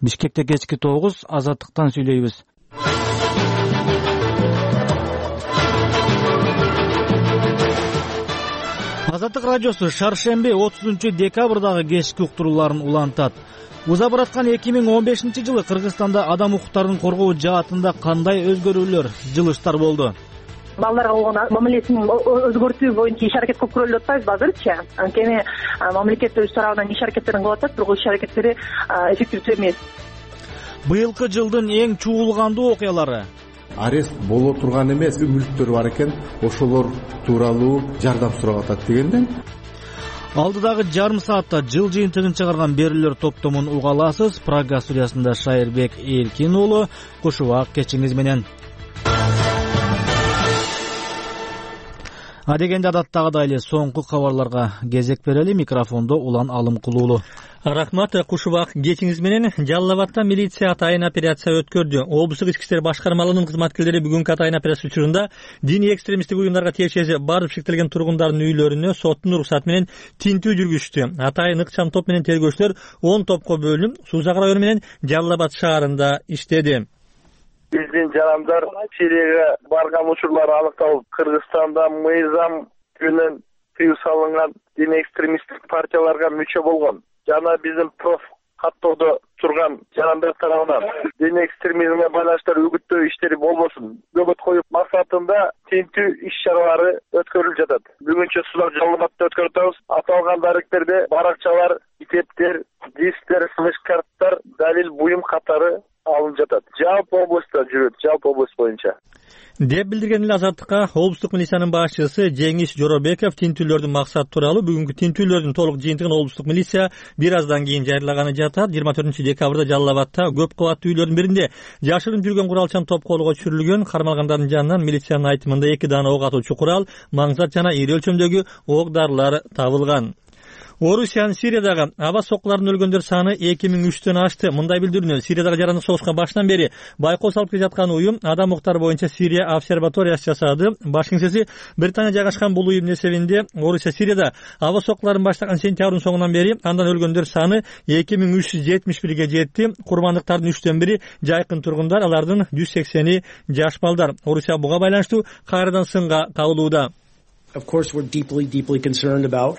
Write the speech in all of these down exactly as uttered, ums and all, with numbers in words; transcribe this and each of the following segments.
Бишкекте кечки тогуз, Азаттыктан сүйлөйбүз. Азаттык радиосу шаршемби отузунчу декабрдагы кечки уктурууларын улантат. Уза бараткан эки миң он бешинчи жылы Кыргызстанда адам укуктарын коргоо жаатында кандай өзгөрүүлөр, жылыштар болду? Балдарга болгон мамилесин өзгөртүү боюнча иш аракет көп көрүлүп атпайбы азырчы? Анткени мамлекет өз тарабынан иш аракеттерин кылып атат, бирок иш аракеттери эффективдүү эмес. Быйылкы жылдын эң чуулгандуу окуялары. Арест боло турган эмес, мүлктөр бар экен, ошолор тууралуу жардам сурап атат дегенден. Алдыдагы жарым саатта жыл жыйынтыгын чыгарган берүүлөр топтомун уга аласыз. Прага студиясында Шайырбек Эркин уулу, Кушубак кечиңиз менен. Адегенде адаттагыдай эле соңку кабарларга кезек берели. Микрофондо Улан Алымкулуулу. Рахмат, Кушубак кечиңиз менен. Жалал Абадта милиция атайын операция өткөрдү. Облустук ички иштер башкармалыгынын кызматкерлери бүгүнкү атайын операция учурунда диний экстремисттик уюмдарга тиешеси бардык шектелген тургундардын үйлөрүнө соттун уруксаты менен тинтүү жүргүздү. Атайын ыкчам топ менен тергөөчүлөр он топко бөлүнүп, Сузак району менен Жалал Абад шаарында иштеди. Биздин жарандар Сирияга барган учурлар аныкталып, Кыргызстанда мыйзам менен тыюу салынган диний экстремисттик партияларга мүчө болгон жана биздин проф каттоодо турган жарандар тарабынан диний экстремизмге байланыштуу үгүттөө иштери болбосун көбөт коюп максатында тинтүү иш чаралары өткөрүлүп жатат. Бүгүнчө Сузак Жалал Абадта өткөрүп атабыз. Аталган даректерде баракчалар, китептер, дисктер, флеш карттар, далил буюм катары алынып жатат. Жалпы областта жүрөт, жалпы область боюнча. Деп билдирген эле Азаттыкка облустук милициянын башчысы Жеңиш Жоробеков тинтүүлөрдүн максаты тууралуу бүгүнкү тинтүүлөрдүн толук жыйынтыгын облустук милиция бир аздан кийин жарыялаганы жатат. жыйырма төртүнчү декабрда Жалал Абадта көп кабаттуу үйлөрдүн биринде жашырынып жүргөн куралчан топ колго түшүрүлгөн. Кармалгандардын жанынан милициянын айтымында эки дана ок атуучу курал, маңзат жана ири өлчөмдөгү ок дарылар табылган. Орусиянын Сириядагы аба соккуларынын өлгөндөр саны эки миң үчтөн ашты. Мындай билдирүүнү Сириядагы жарандык согушка башынан бери байкоо салып жаткан уюм адам укуктары боюнча Сирия обсерваториясы жасады. Баш кеңсеси Британия жайгашкан бул уюмдун эсебинде Орусия Сирияда аба соккуларын баштаган сентябрдын соңунан бери андан өлгөндөр саны эки миң үч жүз жетимиш бирге жетти. Курмандыктардын үчтөн бири жайкын тургундар, алардын жүз сексени жаш балдар. Орусия буга байланыштуу кайрадан сынга кабылууда. Of course we're deeply deeply concerned about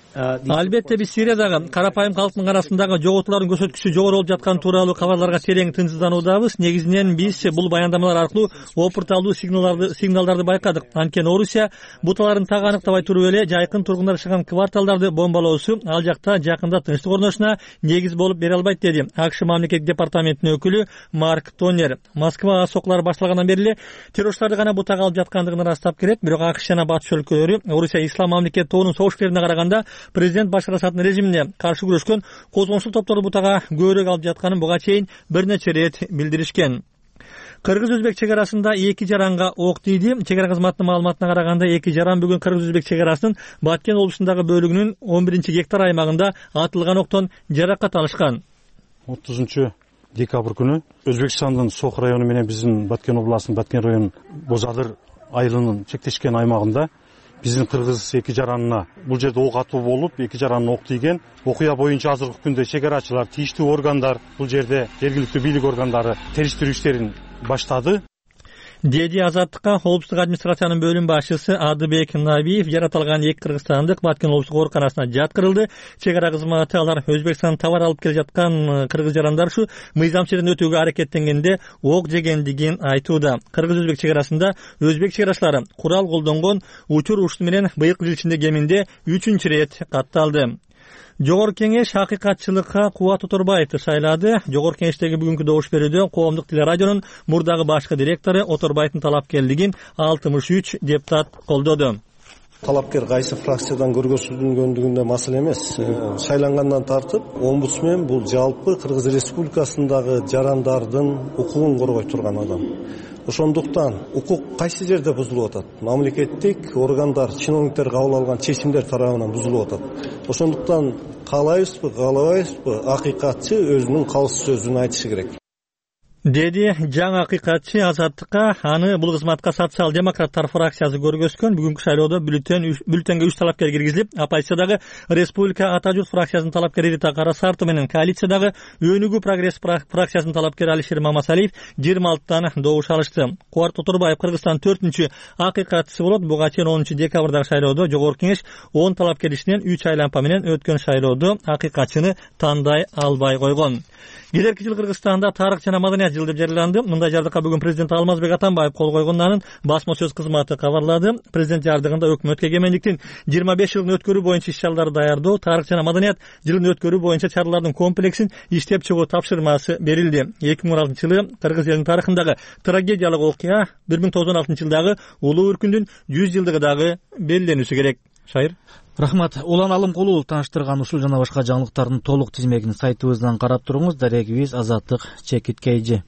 Албетте биз Сириядагы карапайым калктын арасындагы жоготуулардын көрсөткүчү жогору болуп жаткан тууралуу кабарларга терең тынчсыздануудабыз. Негизинен биз бул баяндамалар аркылуу опурталдуу сигналдарды сигналдарды байкадык. Анткени Орусия буталарын так аныктабай туруп эле жайкын тургундар жашаган кварталдарды бомбалоосу ал жакта жакында тынчтык орношуна негиз болуп бере албайт, деди АКШ мамлекеттик департаментинин өкүлү Марк Тоннер. Москва соккулары башталгандан бери эле террорчуларды гана бутага алып жаткандыгын ырастап келет. Бирок АКШ жана батыш өлкөлөрү Орусия ислам мамлекети тобунун согушкерлерине караганда президент Башар Асаддын режимине каршы күрөшкөн козгончул топторду бутага көбүрөөк алып жатканын буга чейин бир нече рет билдиришкен. Кыргыз-Өзбек чек арасында эки жаранга ок тийди. Чек ара кызматынын маалыматына караганда эки жаран бүгүн Кыргыз-Өзбек чек арасынын Баткен облусундагы бөлүгүнүн он биринчи гектар аймагында атылган октон жаракат алышкан. отузунчу декабрь күнү Өзбекстандын Сох району менен биздин Баткен областынын Баткен районунун Бозадыр айылынын чектешкен аймагында биздин кыргыз эки жаранына бул жерде ок атуу болуп, эки жаранын ок тийген. Окуя боюнча азыркы күндө чек арачылар, тийиштүү органдар бул жерде жергиликтүү бийлик органдары териштирүү иштерин баштады. Деди Азаттыкка облустук администрациянын бөлүм башчысы Адыбек Набиев. Жаратылган эки кыргызстандык Баткен облустук ооруканасына жаткырылды. Чек ара кызматы алар Өзбекстан товар алып келе жаткан кыргыз жарандар ушу мыйзам шерин өтүүгө аракеттенгенде ок жегендигин айтууда. Кыргыз-Өзбек чек арасында өзбек чек арачылары курал колдонгон учур ушуну менен быйылкы жыл ичинде кеминде үчүнчү рет катталды. Жогорку кеңеш акыйкатчылыкка Кубат Оторбаевди шайлады. Жогорку кеңештеги бүгүнкү добуш берүүдө Коомдук телерадионун мурдагы башкы директору Оторбаевдин талапкерлигин алтымыш үч депутат колдоду. Талапкер кайсы фракциядан көргөзүлгөндүгүндө маселе эмес. Шайлангандан тартып, омбудсмен бул жалпы Кыргыз Республикасындагы жарандардын укугун коргой турган адам. Ошондуктан укук кайсы жерде бузулуп атат? Мамлекеттик органдар, чиновниктер кабыл алган чечимдер тарабынан бузулуп атат. Ошондуктан каалайбызбы, каалабайбызбы, акыйкатчы өзүнүн калыс сөзүн айтышы керек. деди жаңы акыйкатчы Азаттыкка. Аны бул кызматка социал демократтар фракциясы көргөзгөн. Бүгүнкү шайлоодо бюллетен бюллетенге үч талапкер киргизилип, оппозициядагы Республика Ата журт фракциясынын талапкери Рита Карасарту менен коалициядагы Өнүгүү прогресс фракциясынын талапкери Алишер Мамасалиев жыйырма алтыдан добуш алышты. Кубат Отурбаев Кыргызстан төртүнчү акыйкатчысы болот. Буга чейин онунчу декабрдагы шайлоодо Жогорку Кеңеш он талапкер ичинен үч айлампа менен өткөн шайлоодо акыйкатчыны тандай албай койгон. Келерки жыл Кыргызстанда тарых жана маданият жылы деп жарыяланды. Мындай жардыкка бүгүн президент Алмазбек Атамбаев кол койгонун анын басма сөз кызматы кабарлады. Президент жардыгында өкмөткө эгемендиктин жыйырма беш жылын өткөрүү боюнча иш-чараларды даярдоо, тарых жана маданият жылын өткөрүү боюнча чаралардын комплексин иштеп чыгуу тапшырмасы берилди. эки миң он алтынчы жылы Кыргыз элинин тарыхындагы трагедиялык окуя бир миң тогуз жүз он алтынчы жылдагы улуу өркүндүн жүз жылдыгы дагы белгиленүүсү керек. Шайыр. Рахмат. Улан Алымкулов таныштырган ушул жана башка жаңылыктардын толук тизмегин сайтыбыздан карап туруңуз. Дарегибиз Азаттык Чекиткейжи.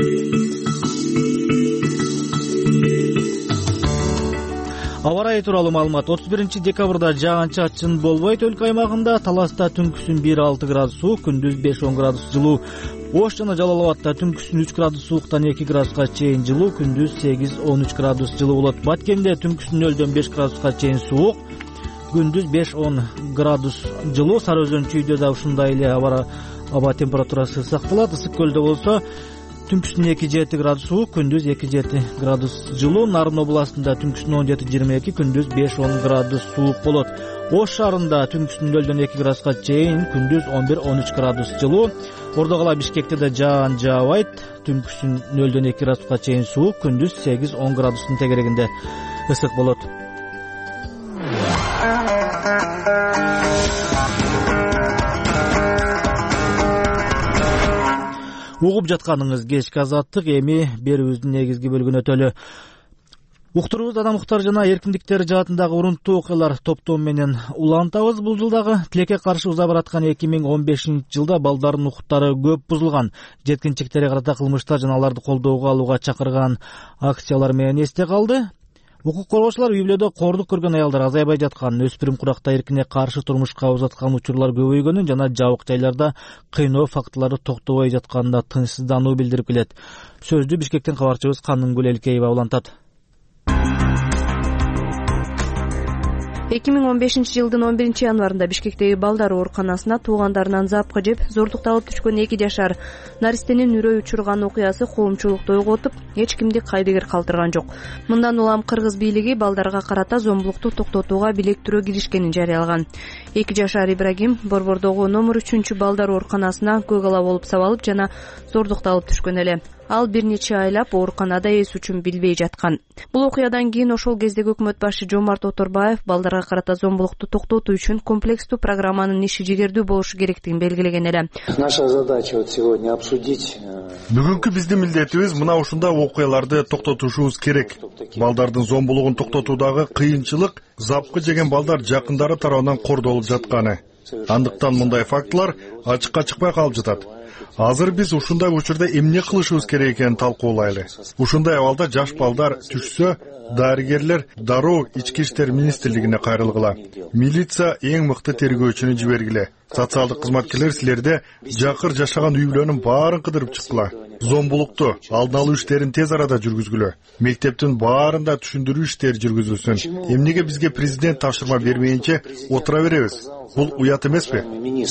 Аба ырайы тууралуу маалымат. отуз биринчи декабрда жаан-чачын болбойт. Өлкө аймагында Таласта түнкүсүн бир алты градус суук, күндүз беш он градус жылуу. Ош жана Жалал Абадта түнкүсүн үч градус сууктан эки градуска чейин жылуу, күндүз сегиз он үч градус жылуу болот. Баткенде түнкүсүн нөлдөн беш градуска чейин суук, күндүз беш он градус жылуу. Сары Өзөн Чүйдө да ушундай эле аба аба температурасы сакталат. Ысык көлдө болсо түнкүсүн эки жети градус суук, күндүз эки жети градус жылуу. Нарын областында түнкүсүн он жети жыйырма эки, күндүз беш он градус суук болот. Ош шаарында түнкүсүн нөлдөн эки градуска чейин, күндүз он бир он үч градус жылуу. Ордогала Бишкекте да жаан жаабайт. Түнкүсүн нөлдөн эки градуска чейин суук, күндүз сегиз он градустун тегерегинде ысык болот. Угуп жатканыңыз кечки Азаттык, эми берүүбүздүн негизги бөлүгүнө өтөлү. Уктурубуз адам укуктары жана эркиндиктери жаатындагы урунттуу окуялар топтому менен улантабыз. Бул жылдагы тилекке каршы уза бараткан эки миң он бешинчи жылда балдардын укуктары көп бузулган. Жеткинчектерге карата кылмыштар жана аларды колдоого алууга чакырган акциялар менен эсте калды. Укук коргоочулар үй бүлөдө кордук көргөн аялдар азайбай жатканын, өспүрүм куракта эркине каршы турмушка узаткан учурлар көбөйгөнүн жана жабык жайларда кыйноо фактылары токтобой жатканында тынчсыздануу билдирип келет. Сөздү Бишкектен кабарчыбыз Канынгүл Элкеева улантат. эки миң он бешинчи жылдын он биринчи январында Бишкектеги балдар ооруканасына туугандарынан запка жеп зордукталып түшкөн эки жашар наристенин үрөй учурган окуясы коомчулукту ойготуп, эч кимди кайдыгер калтырган жок. Мындан улам Кыргыз бийлиги балдарга карата зомбулукту токтотууга билектирүү киришкенин жарыялаган. эки жашар Ибрагим Борбордогу номер үчүнчү балдар ооруканасына көк ала болуп сабалып жана зордукталып түшкөн эле. Ал бир нече айлап ооруканада эс үчүн билбей жаткан. Бул окуядан кийин ошол кездеги өкмөт башы Жомарт Оторбаев балдарга карата зомбулукту токтотуу үчүн комплекстүү программанын иши жигердүү болушу керектигин белгилеген эле. Наша задача вот сегодня обсудить. Бүгүнкү биздин милдетибиз мына ушундай окуяларды токтотушубуз керек. Балдардын зомбулугун токтотуудагы кыйынчылык запкы жеген балдар жакындары тарабынан кордолуп жатканы. Андыктан мындай фактылар ачыкка чыкпай калып жатат. Азыр биз ушундай учурда эмне кылышыбыз керек экенин талкуулайлы. Ушундай абалда жаш балдар түшсө, дарыгерлер дароо ички иштер министрлигине кайрылгыла. Милиция эң мыкты тергөөчүнү жибергиле. Социалдык кызматкерлер силерде жакыр жашаган үй бүлөнүн баарын кыдырып чыккыла. Зомбулукту алдын алуу иштерин тез арада жүргүзгүлө. Мектептин баарында түшүндүрүү иштери жүргүзүлсүн. Эмнеге бизге президент тапшырма бермейинче отура беребиз? Бул уят эмеспи?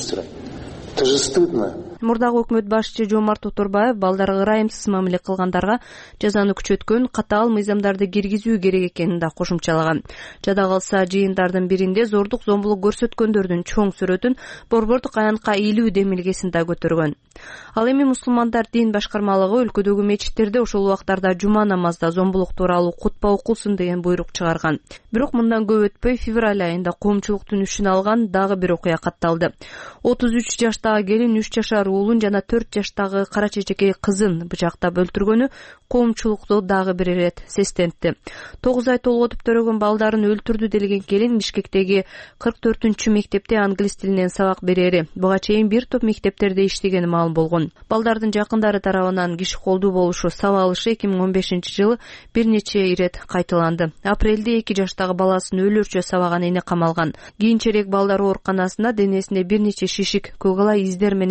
Это же стыдно. Мурдагы өкмөт башчы Жомарт Оторбаев балдарга ырайымсыз мамиле кылгандарга жазаны күчөткөн катаал мыйзамдарды киргизүү керек экенин да кошумчалаган. Жада калса жыйындардын биринде зордук зомбулук көрсөткөндөрдүн чоң сүрөтүн борбордук аянтка ийлүү демилгесин да көтөргөн. Ал эми мусулмандар дин башкармалыгы өлкөдөгү мечиттерде ошол убактарда жума намазда зомбулук тууралуу кутба окулсун деген буйрук чыгарган. Бирок мындан көп өтпөй февраль айында коомчулуктун үчүн алган дагы бир окуя катталды. отуз үч жаштагы келин үч жашар уулун жана төрт жаштагы кара чечекей кызын бычактап өлтүргөнү коомчулукту дагы бир ирет сестентти. тогуз ай толготуп төрөгөн балдарын өлтүрдү делген келин Бишкектеги кырк төртүнчү мектепте англис тилинен сабак берери. Буга чейин бир топ мектептерде иштегени маалым болгон. Балдардын жакындары тарабынан киши колдуу болушу, сабалышы эки миң он бешинчи жылы бир нече ирет кайталанды. Апрелде эки жаштагы баласын өлөрчө сабаган эне камалган. Кийинчерээк балдар ооруканасына денесинде бир нече шишик, көк ала издер менен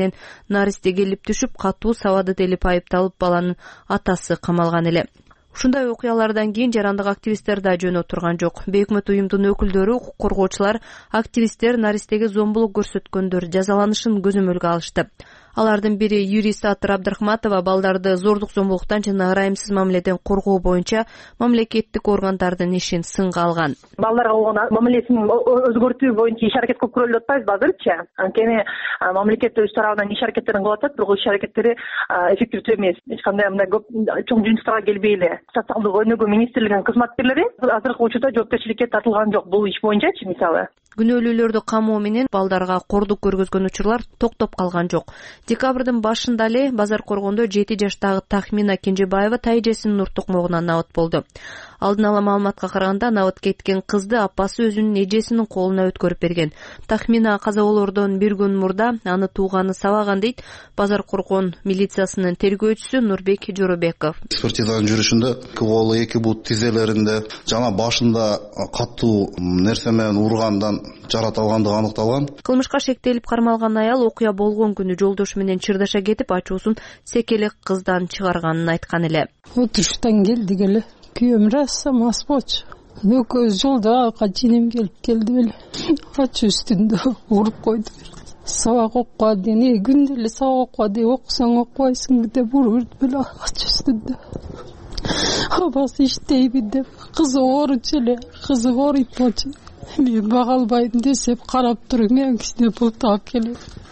наристе келип түшүп катуу сабады делип айыпталып баланын атасы камалган эле. Ушундай окуялардан кийин жарандык активисттер да жөн отурган жок. Бейөкмөт уюмдун өкүлдөрү, укук коргоочулар, активисттер наристеге зомбулук көрсөткөндөр жазаланышын көзөмөлгө алышты. Алардын бири юрист Атыр Абдрахматова балдарды зордук зомбулуктан жана ырайымсыз мамиледен коргоо боюнча мамлекеттик органдардын ишин сынга алган. Балдарга болгон мамилесин өзгөртүү боюнча иш аракет көп көрүлүп атпайбызбы азырчы? Анткени мамлекет өз тарабынан иш аракеттерин кылып атат, бирок иш аракеттери эффективдүү эмес. Эч кандай мындай көп чоң жыйынтыктарга келбей эле. Социалдык өнүгүү министрлигинин кызматкерлери азыркы учурда жоопкерчиликке тартылган жок бул иш боюнчачы мисалы. Күнөөлүүлөрдү камоо менен балдарга кордук көргөзгөн учурлар токтоп калган жок. Декабрдын башында эле Базар Коргондо жети жаштагы Тахмина Кенжебаева тайжесинин ур токмогунан набат болду. Алдын ала маалыматка караганда набат кеткен кызды апасы өзүнүн эжесинин колуна өткөрүп берген. Тахмина каза болоордон бир күн мурда аны тууганы сабаган дейт Базар Коргон милициясынын тергөөчүсү Нурбек Жоробеков. Экспертизанын жүрүшүндө колу, эки бут тизелеринде жана башында катуу нерсе менен ургандан жарат алгандыгы аныкталган. Кылмышка шектелип кармалган аял окуя болгон күнү жолдошу менен чырдаша кетип, ачуусун секелек кыздан чыгарганын айткан эле. Отуруштан келдик эле. Күйөөм раса мас болчу. Экөөбүз жолдо качинем келип келди эле. Ачуу үстүндө уруп койду. Сабак окуга дейин, күндө эле сабак окуга дейин окусаң окубайсың деп уруп эле ачуу үстүндө. Абасы иштейби деп, кызы ооручу эле, кызы ооруйт болчу. Мен бага албайм десеп карап туруп, мен кичине пул таап келем.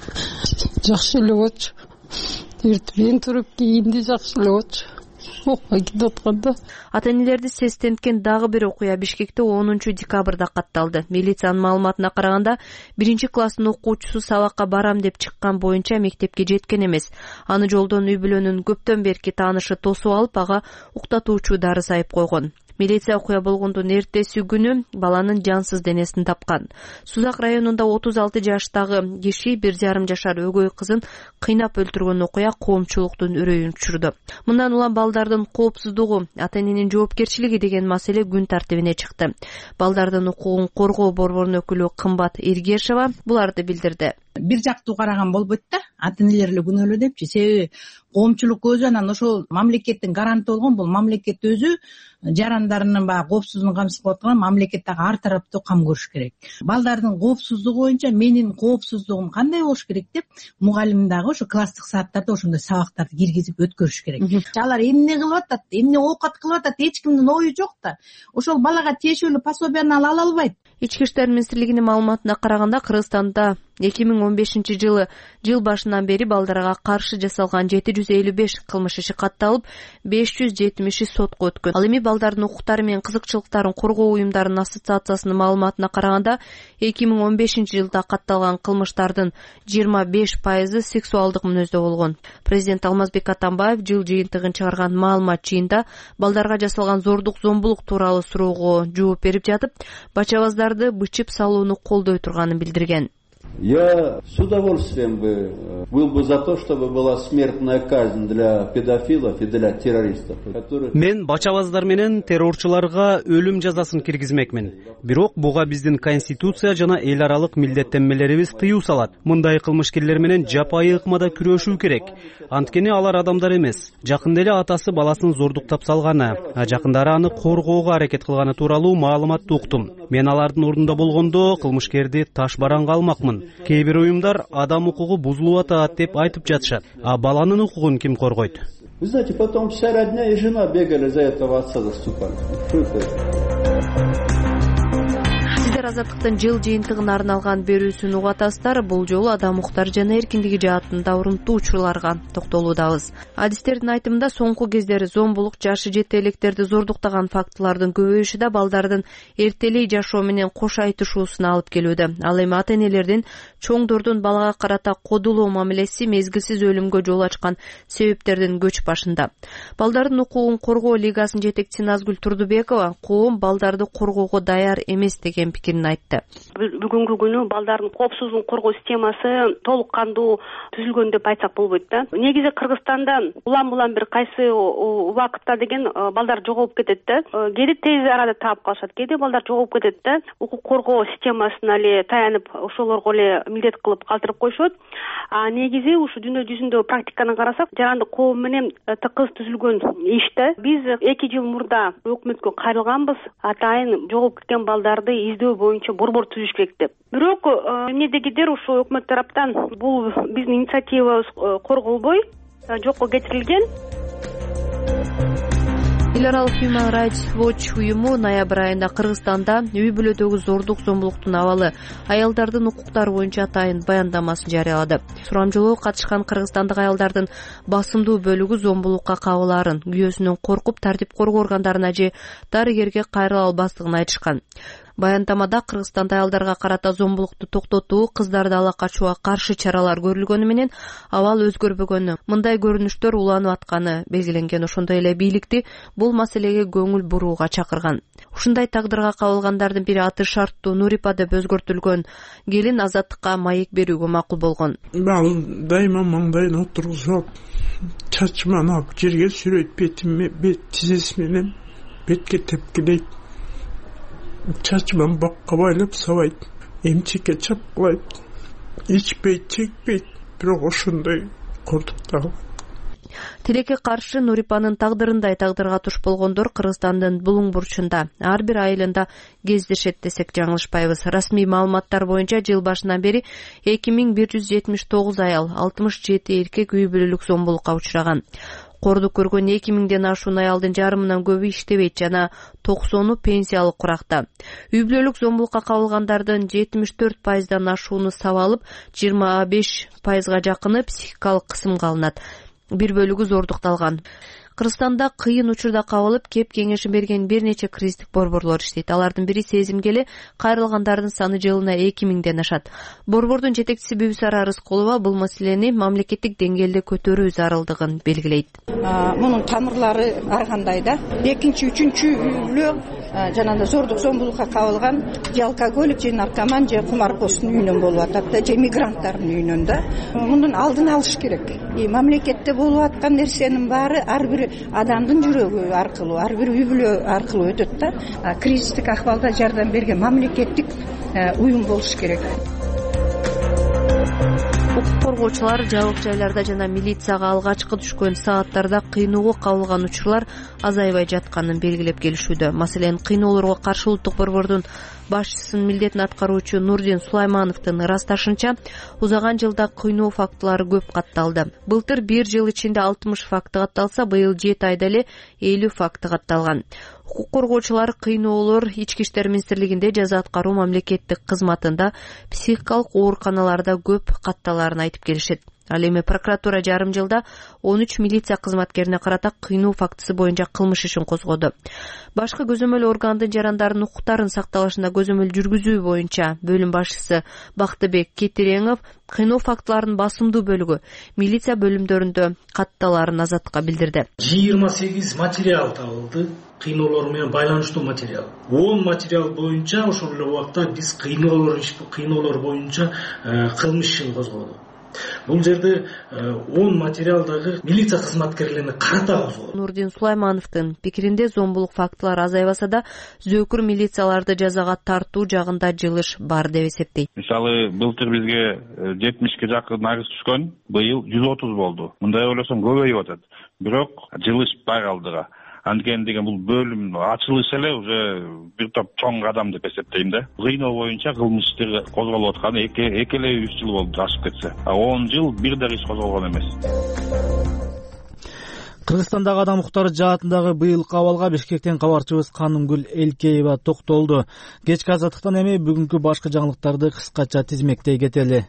Жакшы эле болчу. Эртең мен туруп кийинди жакшы эле болчу. Окуя кетип атканда. Ата-энелерди сестенткен дагы бир окуя Бишкекте онунчу декабрда катталды. Милициянын маалыматына караганда, биринчи класстын окуучусу сабакка барам деп чыккан боюнча мектепке жеткен эмес. Аны жолдон үй бүлөнүн көптөн берки таанышы тосуп алып, ага уктатуучу дары сайып койгон. Милиция окуя болгондун эртеси күнү баланын жансыз денесин тапкан. Сузак районунда отуз алты жаштагы киши бир жарым жашар өгөй кызын кыйнап өлтүргөн окуя коомчулуктун үрөйүн учурду. Мындан улам балдардын коопсуздугу, ата-эненин жоопкерчилиги деген маселе күн тартибине чыкты. Балдардын укугун коргоо борборунун өкүлү Кымбат Иргешова буларды билдирди. Бир жактуу караган болбойт да, ата-энелер эле күнөөлүү депчи. Себеби коомчулук өзү анан ошол мамлекеттин гаранты болгон, бул мамлекет өзү жарандарынын баягы коопсуздугун камсыз кылып аткан, мамлекет дагы ар тараптуу кам көрүш керек. Балдардын коопсуздугу боюнча менин коопсуздугум кандай болуш керек деп мугалим дагы ошо класстык сааттарда ошондой сабактарды киргизип өткөрүш керек. Алар эмне кылып атат, эмне оокат кылып атат, эч кимдин ою жок да. Ошол балага тиешелүү пособияны ала албайт. Ички иштер министрлигинин маалыматына караганда, Кыргызстанда эки миң он бешинчи жылы жыл башынан бери балдарга каршы жасалган жети жүз элүү беш кылмыш иши катталып, беш жүз жетимиши сотко өткөн. Ал эми балдардын укуктары менен кызыкчылыктарын коргоо уюмдарынын ассоциациясынын маалыматына караганда, эки миң он бешинчи жылда катталган кылмыштардын жыйырма беш пайызы сексуалдык мүнөздө болгон. Президент Алмазбек Атамбаев жыл жыйынтыгын чыгарган маалымат жыйында балдарга жасалган зордук зомбулук тууралуу суроого жооп берип жатып, бачабаздарды бычып салууну колдой турганын билдирген. Я с удовольствием бы был бы за то, чтобы была смертная казнь для педофилов и для террористов, которые... Мен бачабаздар менен террорчуларга өлүм жазасын киргизмекмин. Бирок буга биздин конституция жана эл аралык милдеттенмелерибиз тыюу салат. Мындай кылмышкерлер менен жапайы ыкмада күрөшүү керек. Анткени алар адамдар эмес. Жакында эле атасы баласын зордуктап салганы, а жакындары аны коргоого аракет кылганы тууралуу маалыматты уктум. Мен алардын ордунда болгондо кылмышкерди таш бараңга алмакмын. Кейбир уюмдар адам укугу бузулуп атат деп айтып жатышат. А баланын укугун ким коргойт? Вы знаете, потом вся родня и жена бегали за этого отца заступать. Азаттыктын жыл жыйынтыгына арналган берүүсүн угуп атасыздар. Бул жолу адам укуктары жана эркиндиги жаатында урунттуу учурларга токтолуудабыз. Адистердин айтымында соңку кездери зомбулук, жашы жете электерди зордуктаган фактылардын көбөйүшү да балдардын эртелей жашоо менен кош айтышуусуна алып келүүдө. Ал эми ата-энелердин чоңдордун балага карата кодулоо мамилеси мезгилсиз өлүмгө жол ачкан себептердин көч башында. Балдардын укугун коргоо лигасынын жетекчиси Назгүл Турдубекова коом балдарды коргоого даяр эмес деген пикирин экенин айтты. Бүгүнкү күнү балдардын коопсуздугун коргоо системасы толук кандуу түзүлгөн деп айтсак болбойт да. Негизи Кыргызстанда улам улам бир кайсы убакытта деген балдар жоголуп кетет да. Кээде тез арада таап калышат, кээде балдар жоголуп кетет да. Укук коргоо системасына эле таянып ошолорго эле милдет кылып калтырып коюшат. А негизи ушу дүйнө жүзүндө практиканы карасак, жарандык коом менен тыкыз түзүлгөн иш да. Биз эки жыл мурда өкмөткө кайрылганбыз, атайын жоголуп кеткен балдарды издөө боюнча борбор түзүш керек деп. Бирок эмнедегидир ушу өкмөт тараптан бул биздин инициативабыз корголбой жокко кетирилген. Эл аралык Human Rights Watch уюму ноябрь айында Кыргызстанда үй бүлөдөгү зордук зомбулуктун абалы, аялдардын укуктары боюнча атайын баяндамасын жарыялады. Сурамжылоого катышкан кыргызстандык аялдардын басымдуу бөлүгү зомбулукка кабылаарын, күйөөсүнөн коркуп тартип коргоо органдарына же дарыгерге кайрыла албастыгын айтышкан. Баяндамада Кыргызстанда аялдарга карата зомбулукту токтотуу, кыздарды ала качууга каршы чаралар көрүлгөнү менен абал өзгөрбөгөнү, мындай көрүнүштөр уланып атканы белгиленген. Ошондой эле бийликти бул маселеге көңүл бурууга чакырган. Ушундай тагдырга кабылгандардын бири аты шарттуу Нурипа деп өзгөртүлгөн келин азаттыкка маек берүүгө макул болгон. Мен дайыма маңдайына отургузуп, чачыман алып жерге сүрөйт, бетиме бет тизеси менен бетке тепкилейт. Чачыман бакка байлап сабайт, эмчекке чапкылайт, ичпейт, чекпейт, бирок ошондой кордуктагы. Тилекке каршы Нурипанын тагдырындай тагдырга туш болгондор Кыргызстандын булуң бурчунда ар бир айылында кездешет десек жаңылышпайбыз. Расмий маалыматтар боюнча жыл башынан бери эки миң бир жүз жетимиш тогуз аял, алтымыш жети эркек үй бүлөлүк зомбулукка учураган. Кордук көргөн эки миңден ашуун аялдын жарымынан көбү иштебейт жана токсону пенсиялык куракта. Үй бүлөлүк зомбулукка кабылгандардын жетимиш төрт пайыздан ашууну сабалып, жыйырма беш пайызга жакыны психикалык кысымга алынат. Бир бөлүгү зордукталган. Кыргызстанда кыйын учурда кабылып, кеп кеңешин берген бир нече кризистик борборлор иштейт. Алардын бири Сезимгеле, кайрылгандардын саны жылына эки миңден ашат. Борбордун жетекчиси Бүбүсара Рыскулова бул маселени мамлекеттик деңгээлде көтөрүү зарылдыгын белгилейт. Мунун тамырлары ар кандай да. Экинчи, үчүнчү үй бүлө жанагы зордук зомбулукка кабылган же алкоголик, же наркоман, же кумарпоздун үйүнөн болуп атат да, же мигранттардын үйүнөн да. Мунун алдын алыш керек. Мамлекетте болуп аткан нерсенин баары ар бир адамдын жүрөгү аркылуу, ар бир үй бүлө аркылуу өтөт да. Кризистик акыбалда жардам берген мамлекеттик уюм болуш керек. Укук коргоочулар жабык жайларда жана милицияга алгачкы түшкөн сааттарда кыйноого кабылган учурлар азайбай жатканын белгилеп келишүүдө. Маселен, кыйноолорго каршы улуттук борбордун башчысынын милдетин аткаруучу Нурдин Сулаймановдун ырасташынча, узаган жылда кыйноо фактылары көп катталды. Былтыр бир жыл ичинде алтымыш факты катталса, быйыл жети айда эле элүү факты катталган. Укук коргоочулар кыйноолор Ички иштер министрлигинде жаза аткаруу мамлекеттик кызматында психикалык ооруканаларда көп катталарын айтып келишет. Ал эми прокуратура жарым жылда он үч милиция кызматкерине карата кыйноо фактысы боюнча кылмыш ишин козгоду. Башкы көзөмөл органдын жарандардын укуктарын сакталышына көзөмөл жүргүзүү боюнча бөлүм башчысы Бактыбек Кетиреңов кыйноо фактыларынын басымдуу бөлүгү милиция бөлүмдөрүндө катталарын Азаттыкка билдирди. жыйырма сегиз материал табылды. Кыйноолор менен байланыштуу материал. он материал боюнча ошол эле убакта биз кыйноолор кыйноолор боюнча кылмыш ишин козгодук. Бул жерде он материалдагы милиция кызматкерлерине карата козгоду. Нурдин Сулаймановдун пикиринде зомбулук фактылары азайбаса да, зөөкүр милицияларды жазага тартуу жагында жылыш бар деп эсептейт. Мисалы, былтыр бизге жетимишке жакын арыз түшкөн, быйыл жүз отуз болду. Мындай ойлосом көбөйүп атат. Бирок жылыш бар алдыга. Анткени деген бул бөлүм ачылыш эле уже бир топ чоң кадам деп эсептейм да. Кыйноо боюнча кылмыш иштер козголуп атканы эки эле үч жыл болду ашып кетсе. А он жыл бир да иш козголгон эмес. Кыргызстандагы адам укуктары жаатындагы быйылкы абалга Бишкектен кабарчыбыз Канымгүл Элкеева токтолду. Кечки Азаттыктан эми бүгүнкү башкы жаңылыктарды кыскача тизмектей кетели.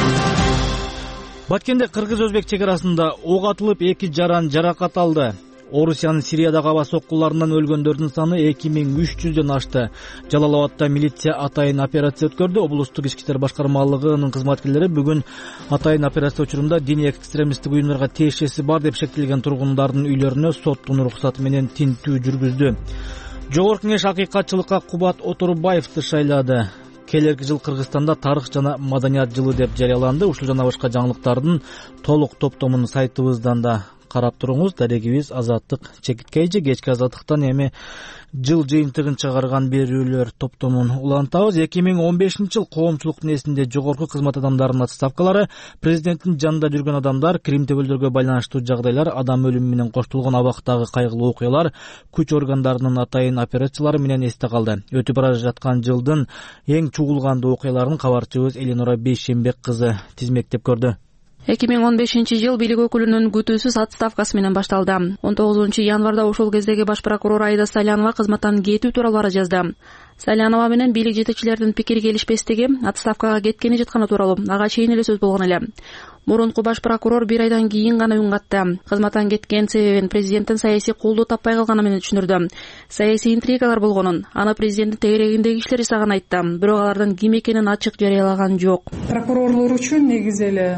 Баткенде кыргыз-өзбек чек арасында ок атылып эки жаран жаракат алды. Орусиянын Сириядагы аба соккуларынан өлгөндөрдүн саны эки миң үч жүздөн ашты. Жалал-Абадта милиция атайын операция өткөрдү. Облустук ички иштер башкармалыгынын кызматкерлери бүгүн атайын операция учурунда диний экстремисттик уюмдарга тиешеси бар деп шектелген тургундардын үйлөрүнө соттун уруксаты менен тинтүү жүргүздү. Жогорку кеңеш акыйкатчылыкка Кубат Отурбаевди шайлады. Келерки жыл Кыргызстанда тарых жана маданият жылы деп жарыяланды. Ушул жана башка жаңылыктардын толук топтомун сайтыбыздан да карап туруңуз. Дарегибиз Азаттык Чекиткейжи. Кечки Азаттыктан эми жыл жыйынтыгын чыгарган берүүлөр топтомун улантабыз. эки миң он бешинчи жыл коомчулук несинде жогорку кызмат адамдарынын отставкалары, президенттин жанында жүргөн адамдар, Крим төбөлдөргө байланыштуу жагдайлар, адам өлүмү менен коштулган абактагы кайгылуу окуялар, күч органдарынын атайын операциялары менен эсте калды. Өтүп бара жаткан жылдын эң чугулгандуу окуяларын кабарчыбыз Эленора Бейшембек кызы тизмектеп көрдү. эки миң он бешинчи жыл бийлик өкүлүнүн күтүүсүз отставкасы менен башталды. он тогузунчу январда ошол кездеги баш прокурор Айда Салянова кызматтан кетүү тууралуу арыз жазды. Салянова менен бийлик жетекчилеринин пикири келишпестиги, отставкага кеткени жатканы тууралуу ага чейин эле сөз болгон эле. Мурунку баш прокурор бир айдан кийин гана үн катты. Кызматтан кеткен себебин президенттин саясий колдоо таппай калганы менен түшүндүрдү. Саясий интригалар болгонун, аны президенттин тегерегиндеги кишилер жасаган айтты. Бирок алардын ким экенин ачык жарыялаган жок. Прокурорлор үчүн негизи эле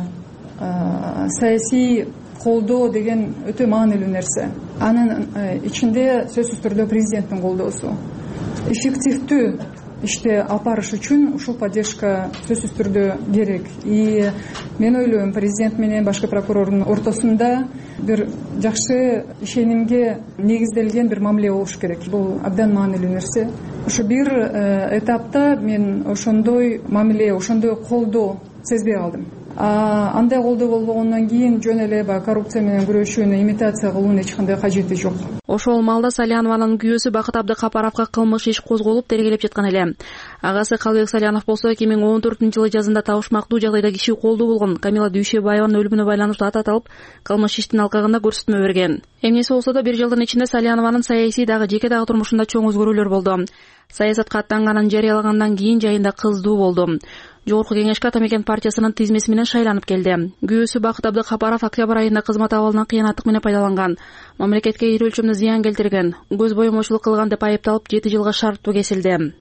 саясий колдоо деген өтө маанилүү нерсе. Анын ичинде сөзсүз түрдө президенттин колдоосу. Эффективдүү иште алып барыш үчүн ушул поддержка сөзсүз түрдө керек. И мен ойлойм, президент менен башкы прокурордун ортосунда бир жакшы ишенимге негизделген бир мамиле болуш керек. Бул абдан маанилүү нерсе. Ошо бир этапта мен ошондой мамиле, ошондой колдоо сезбей калдым. Андай колдоо болбогондон кийин жөн эле баягы коррупция менен күрөшүүнү имитация кылуунун эч кандай кажети жок. Ошол маалда Салянованын күйөөсү Бакыт Абдыкапаровго кылмыш иш козголуп тергелеп жаткан эле. Агасы Калбек Салянов болсо эки миң он төртүнчү жылы жазында табышмактуу жагдайда киши колдуу болгон Камила Дүйшөбаеванын өлүмүнө байланыштуу ат аталып, кылмыш иштин алкагында көрсөтмө берген. Эмнеси болсо да бир жылдын ичинде Салянованын саясий дагы жеке дагы турмушунда чоң өзгөрүүлөр болду. Саясатка аттанганын жарыялагандан кийин жайында кыздуу болду. Жогорку кеңешке Атамекен партиясынын тизмеси менен шайланып келди. Күйөөсү Бакыт Абдыкапаров октябрь айында кызмат абалынан кыянаттык менен пайдаланган, мамлекетке ири өлчөмдө зыян келтирген, көз боюмочулук кылган деп айыпталып жети жылга шарттуу кесилди.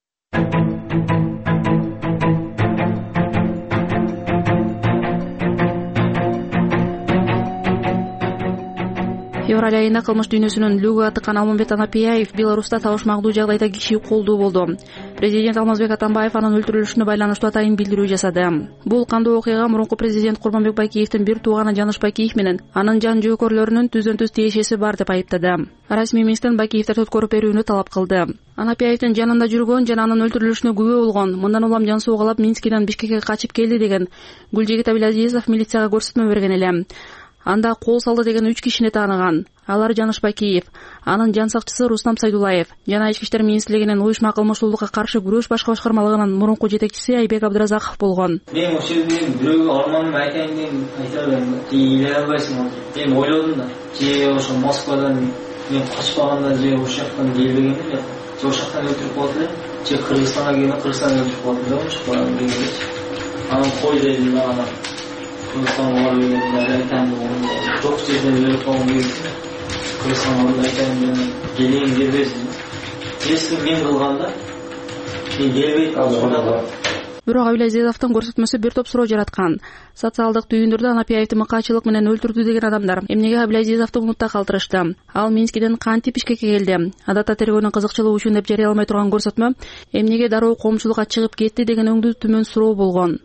Февраль айында кылмыш дүйнөсүнүн лүгү атыккан Алмамбет Анапияев Беларуста табышмактуу жагдайда киши колдуу болду. Президент Алмазбек Атамбаев анын өлтүрүлүшүнө байланыштуу атайын билдирүү жасады. Бул кандуу окуяга мурунку президент Курманбек Байкеевдин бир тууганы Жаныш Байкеев менен анын жан жөөкөрлөрүнүн түздөн түз тиешеси бар деп айыптады. Расмий эместен Байкеевдер өткөрүп берүүнү талап кылды. Анапияевдин жанында жүргөн жана анын өлтүрүлүшүнө күбө болгон, мындан улам жан суугалап Минскиден Бишкекке качып келди деген Гүлжегит Абилазизов милицияга көрсөтмө берген эле. Анда кол салды деген үч кишини тааныган. Алар Жаныш Байкеев, анын жан сакчысы Рустам Сайдулаев жана Ички иштер министрлигинин уюшма кылмыштуулукка каршы күрөш башкы башкармалыгынын мурунку жетекчиси Айбек Абдыразаков болгон. Мен ошол жерден бирөөгө арманым айтайын деп айтабайм, тийиле албайсың. Мен ойлодум да, же ошо Москвадан мен качпагандан же ошол жактан келбегенде, же ошол жактан өлтүрүп коет эле, же Кыргызстанга келип Кыргызстандан өлтүрүп коет эле ошол дегенде. Анан кой дедим ана. Кыргызстанга барып келгенде айтам болгон. Жок жерден өлүп калган кезде Кыргызстанга айтайын деп келейин дебесин. Эски мен кылганда мен келбейт алган. Бирок Абилазизовдун көрсөтмөсү бир топ суроо жараткан. Социалдык түйүндөрдө Анапияевди мыкаачылык менен өлтүрдү деген адамдар эмнеге Абилазизовду унутта калтырышты? Ал Минскиден кантип Бишкекке келди? Адатта тергөөнүн кызыкчылыгы үчүн деп жарыяламай турган көрсөтмө эмнеге дароо коомчулукка чыгып кетти деген өңдүү түмөн суроо болгон.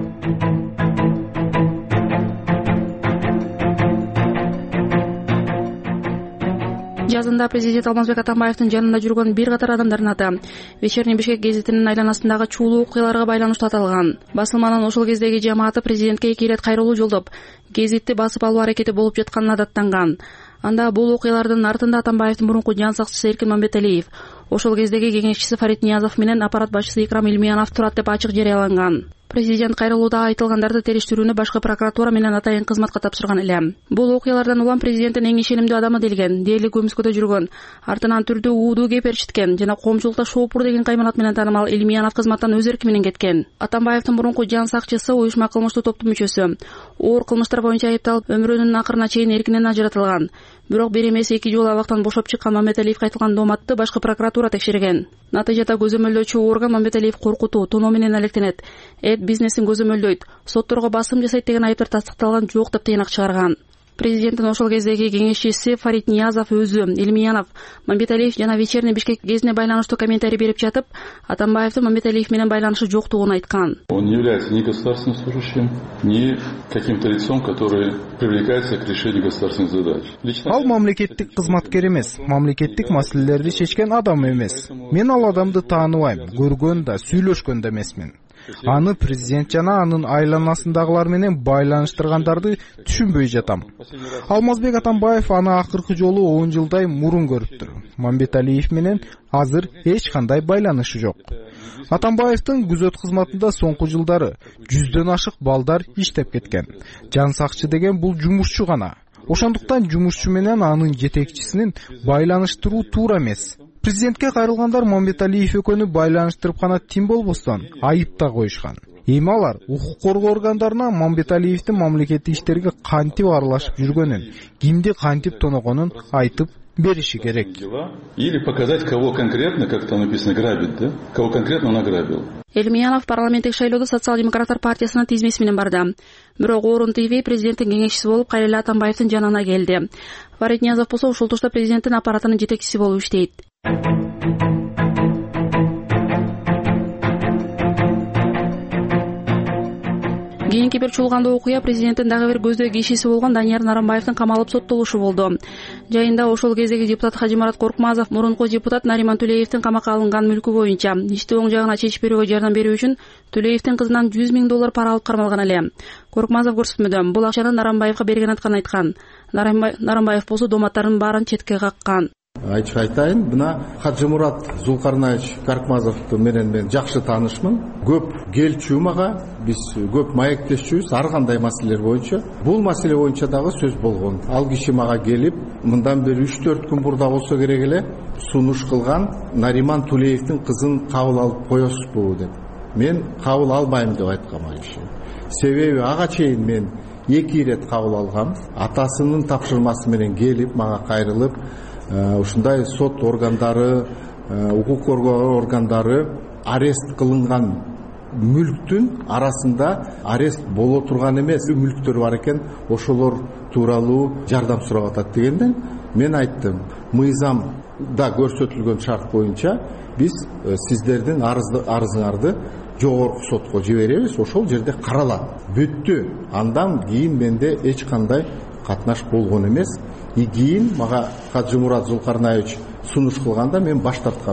Жазында президент Алмазбек Атамбаевдин жанында жүргөн бир катар адамдардын аты Вечерний Бишкек гезитинин айланасындагы чуулуу окуяларга байланыштуу аталган. Басылманын ошол кездеги жамааты президентке эки ирет кайрылуу жолдоп, гезитти басып алуу аракети болуп жатканына даттанган. Анда бул окуялардын артында Атамбаевдин мурунку жан сакчысы Эркин Мамбеталиев, ошол кездеги кеңешчиси Фарид Ниязов менен аппарат башчысы Икрам Илмиянов турат деп ачык жарыяланган. Президент кайрылууда айтылгандарды териштирүүнү башкы прокуратура менен атайын кызматка тапшырган эле. Бул окуялардан улам президенттин эң ишенимдүү адамы делген, дээрлик көмүскөдө жүргөн, артынан түрдүү уудуу кеп ээрчиткен жана коомчулукта шоопур деген кайманат менен таанымал Элмиянов кызматтан өз эрки менен кеткен. Атамбаевдин мурунку жан сакчысы, уюшма кылмыштуу топтун мүчөсү. Оор кылмыштар боюнча айыпталып, өмүрүнүн акырына чейин эркинен ажыратылган. Бирок бир эмес эки жолу абактан бошоп чыккан Мамбеталиевге айтылган дооматты башкы прокуратура текшерген. Натыйжада көзөмөлдөөчү орган Мамбеталиев коркутуу, тоноо менен алектенет. Эд бизнесин көзөмөлдөйт, сотторго басым жасайт деген айыптар тастыкталган жок деп тыйнак чыгарган. Президенттин ошол кездеги кеңешчиси Фарид Ниязов өзү, Элмиянов, Мамбеталиев жана Вечерний Бишкек гезине байланыштуу комментарий берип жатып, Атамбаевдин Мамбеталиев менен байланышы жоктугун айткан. Он не является ни государственным служащим, ни каким-то лицом, который привлекается к решению государственных задач. Ал мамлекеттик кызматкер эмес, мамлекеттик маселелерди чечкен адам эмес. Мен ал адамды тааныбайм, көргөн да, сүйлөшкөн да эмесмин. Аны президент жана анын айланасындагылар менен байланыштыргандарды түшүнбөй жатам. Алмазбек Атамбаев аны акыркы жолу он жылдай мурун көрүптүр. Мамбеталиев менен азыр эч кандай байланышы жок. Атамбаевдин күзөт кызматында соңку жылдары жүздөн ашык балдар иштеп кеткен. Жан сакчы деген бул жумушчу гана. Ошондуктан жумушчу менен анын жетекчисинин байланыштыруу туура эмес. Президентке кайрылгандар Мамбеталиев экөөнү байланыштырып гана тим болбостон айып да коюшкан. Эми алар укук коргоо органдарына Мамбеталиевдин мамлекеттик иштерге кантип аралашып жүргөнүн, кимди кантип тоногонун айтып бериши керек. Или показать, кого конкретно, как там написано, грабит, да? Кого конкретно он ограбил. Элмиянов парламенттик шайлоодо социал-демократтар партиясынын тизмеси менен барды. Бирок Орун ТВ президенттин кеңешчиси болуп кайра эле Атамбаевдин жанына келди. Фарид Ниязов болсо ушул тушта президенттин аппаратынын жетекчиси болуп иштейт. Кийинки бир чуулгандуу окуя президенттин дагы бир көздөй кишиси болгон Данияр Наримбаевдин камалып соттолушу болду. Жайында ошол кездеги депутат Хажимурат Коркмазов мурунку депутат Нариман Тулеевдин камакка алынган мүлкү боюнча ишти оң жагына чечип берүүгө жардам берүү үчүн Тулеевдин кызынан жүз миң доллар пара алып кармалган эле. Коркмазов көрсөтмөдө бул акчаны Наримбаевга берген аткан айткан. Наримбаев болсо дооматтардын баарын четке каккан. Айтып айтайын, мына Хажимурат Зулкарнаевич Коркмазов менен мен жакшы таанышмын. Көп келчү мага, биз көп маектешчүбүз ар кандай маселелер боюнча. Бул маселе боюнча дагы сөз болгон. Ал киши мага келип, мындан бери үч төрт күн бурда болсо керек эле сунуш кылган Нариман Тулеевдин кызын кабыл алып коесузбу деп. Мен кабыл албайм деп айткам ал киши. Себеби ага чейин мен эки ирет кабыл алгам. Атасынын тапшырмасы менен келип мага кайрылып, ушундай сот органдары, укук коргоо органдары арест кылынган мүлктүн арасында арест боло турган эмес мүлктөр бар экен, ошолор тууралуу жардам сурап атат дегенден мен айттым, мыйзамда көрсөтүлгөн шарт боюнча биз сиздердин арызыңарды жогорку сотко жиберебиз, ошол жерде каралат. Бүттү. Андан кийин менде эч кандай катнаш болгон эмес. И кийин мага Хажимурат Зулкарнаевич сунуш кылганда мен баш тарткам.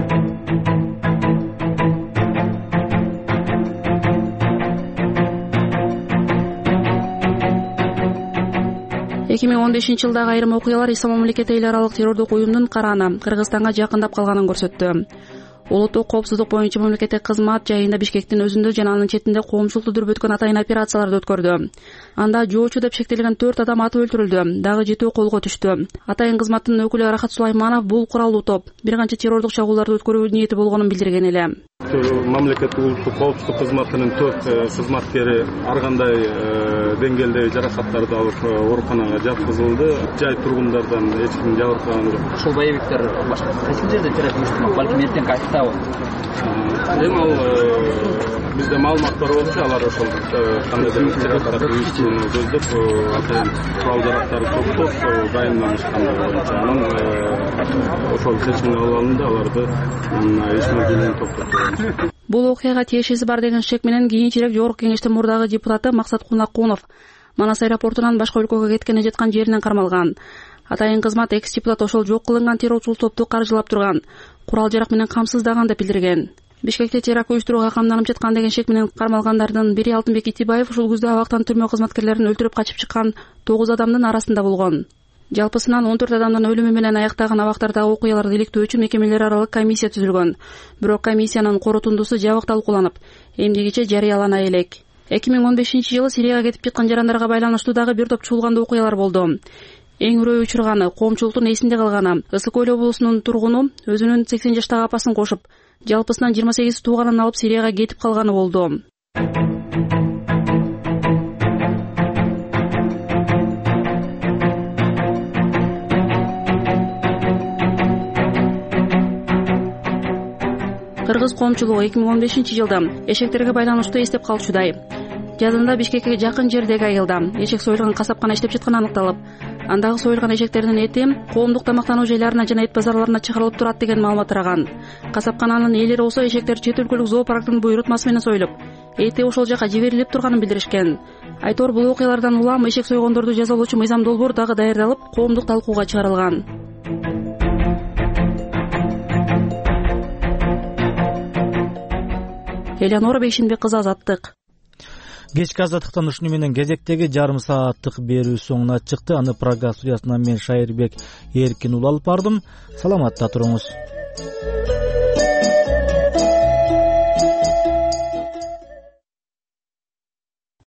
эки миң он бешинчи жылдагы айрым окуялар Ислам мамлекети эл аралык террордук уюмдун караны Кыргызстанга жакындап калганын көрсөттү. Улуттук коопсуздук боюнча мамлекеттик кызмат жайында Бишкектин өзүндө жана анын четинде коомчулукту дүрбөткөн атайын операцияларды өткөрдү. Анда жоочу деп шектелген төрт адам атып өлтүрүлдү, дагы жетөө колго түштү. Атайын кызматтын өкүлү Арахат Сулайманов бул куралдуу топ бир канча террордук чагууларды өткөрүү ниети болгонун билдирген эле. Мамлекеттик улуттук коопсуздук кызматынын төрт кызматкери ар кандай деңгээлдеги жаракаттарды алып ооруканага жаткызылды. Жай тургундардан эч ким жабыркаган жок. Ушул боевиктер башка кайсы жерде теракт уюштурмак? Балким эртең кайтабы? Эми ал бизде маалыматтар болчу, алар ошол кандайдыр теракттарды уюштурууну көздөп атайын курал жарактарды топтоп дайындалышкандыгы боюнча анан ошол чечим алынды, аларды ишмердилерин токтотуу. Бул окуяга тиешеси бар деген шек менен кийинчерээк Жогорку Кеңештин мурдагы депутаты Максат Кунакунов Манас аэропортунан башка өлкөгө кеткени жаткан жеринен кармалган. Атайын кызмат экс-депутат ошол жок кылынган террорчул топту каржылап турган, курал жарак менен камсыздаган деп билдирген. Бишкекте теракт уюштурууга камданып жаткан деген шек менен кармалгандардын бири Алтынбек Итибаев ушул күздө абактан түрмө кызматкерлерин өлтүрүп качып чыккан тогуз адамдын арасында болгон. Жалпысынан он төрт адамдын өлүмү менен аяктаган абактардагы окуяларды иликтөө үчүн мекемелер аралык комиссия түзүлгөн. Бирок комиссиянын корутундусу жабык талкууланып, эмдигиче жарыялана элек. эки миң он бешинчи жылы Сирияга кетип жаткан жарандарга байланыштуу дагы бир топ чуулгандуу окуялар болду. Эң үрөй учурганы, коомчулуктун эсинде калганы, Ысык Көл облусунун тургуну өзүнүн сексен жаштагы апасын кошуп, жалпысынан жыйырма сегиз тууганын алып Сирияга кетип калганы болду. Кыргыз коомчулугу эки миң он бешинчи жылда эшектерге байланыштуу эстеп калчудай. Жазында Бишкекке жакын жердеги айылда эшек союлган касапкана иштеп жатканы аныкталып, андагы союлган эшектердин эти коомдук тамактануу жайларына жана эт базарларына чыгарылып турат деген маалымат тараган. Касапкананын ээлери болсо эшектер чет өлкөлүк зоопарктын буйрутмасы менен союлуп, эти ошол жака жиберилип турганын билдиришкен. Айтор бул окуялардан улам эшек сойгондорду жазалоочу мыйзам долбоор дагы даярдалып, коомдук талкууга чыгарылган. Элеонора Бейшинбек кызы, Азаттык. Кечки Азаттыктан ушуну менен кезектеги жарым сааттык берүү соңуна чыкты. Аны Прага студиясынан мен Шайырбек Эркин улы алып бардым. Саламатта туруңуз.